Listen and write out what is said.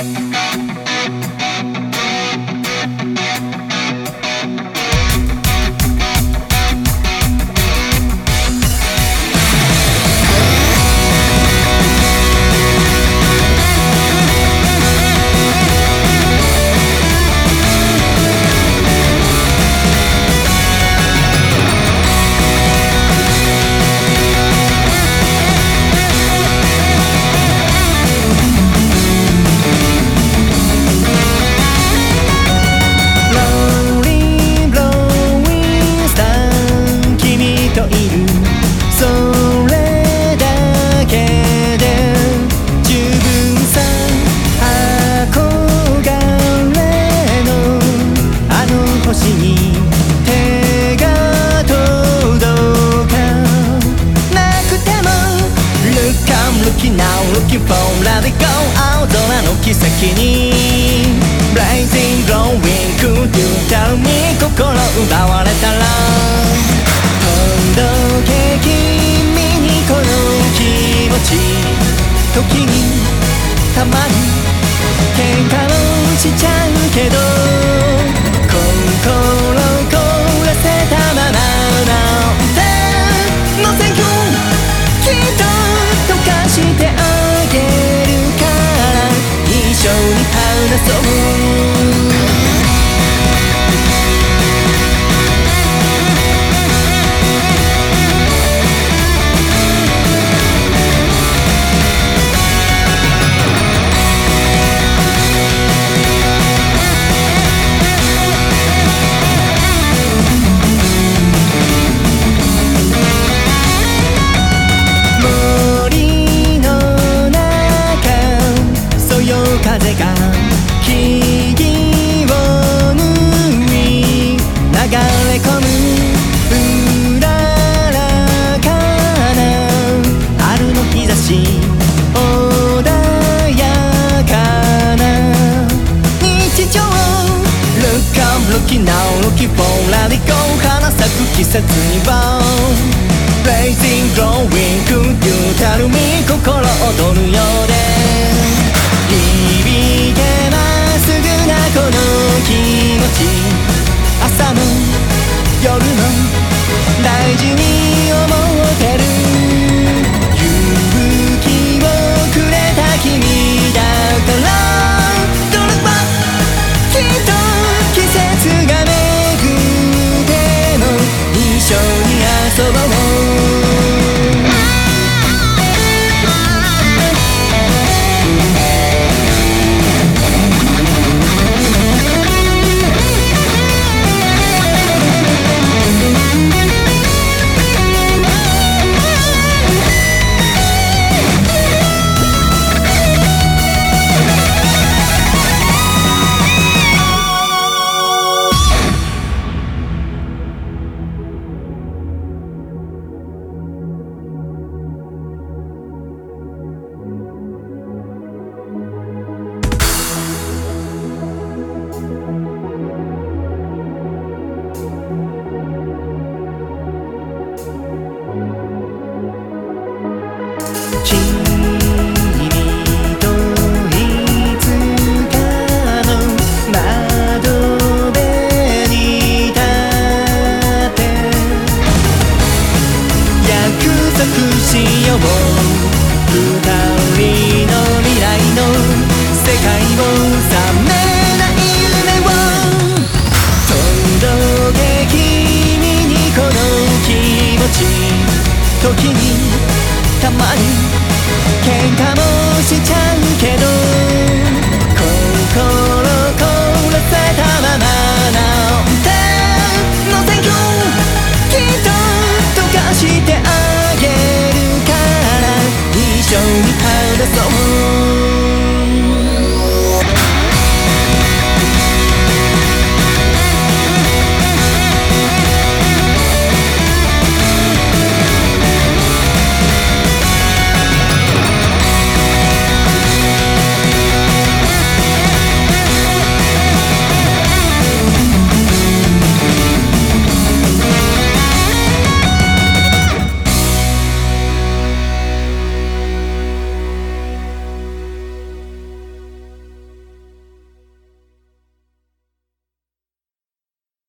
Looking for let it go 青空の奇跡に Blazing glowing could you tell me 心奪われたらほどけ君にこの気持ち時にたまに喧嘩をしちゃうけど心凍らせたままなんて Nothing you きっと溶かしてあげるから一緒に話そう風が木々を縫い流れ込むうららかな春の日差し穏やかな日常 Look up, looking now, looking for let it go 花咲く季節には Blazing, glowing, could you tell me 心躍るようで